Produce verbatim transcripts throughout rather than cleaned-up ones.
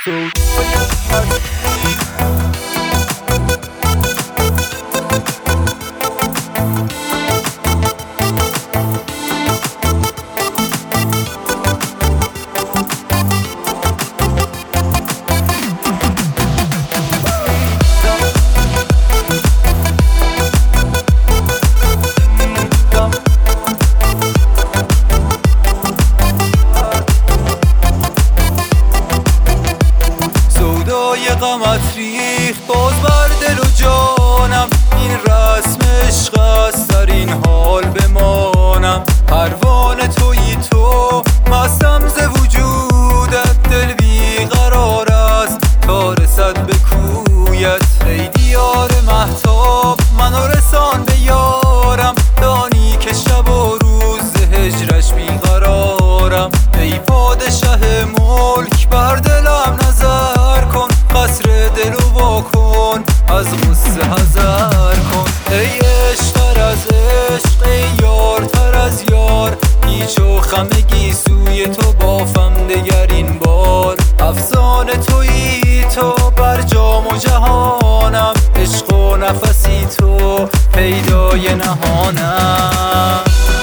غمت ریخت باز بر دل و جانم، این رسم عشق است در این حال بمانم. پروانه تویی تو، مستم ز وجودت، دل بیقرار است تا رسد به کویت. ای دیار مهتاب منو رسان به یارم، دانی که شب و روز ز هجرش بیقرارم. ای پادشه ملک بر دلم نظر کن، قصر دل و وا کن، از غصه حذر کن. ای عشق تر از عشق، ای یار تر از یار، پیچ و خم گیسوی تو بافم دگر این بار. افسانه تویی تو بر جام و جهانم، عشق و نفسی تو پیدای نهانم.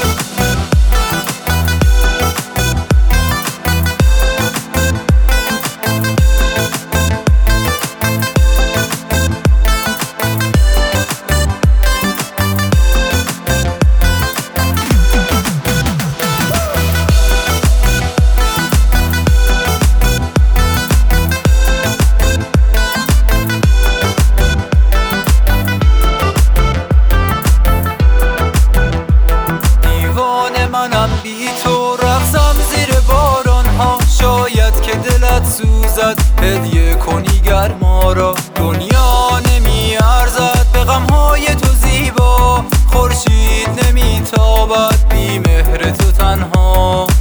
منم بی تو، رقصم زیر باران ها، شاید که دلت سوزد هدیه کنی گرما را. دنیا نمی ارزد به غم های تو زیبا، خورشید نمی تابد بی مهر تو تنها.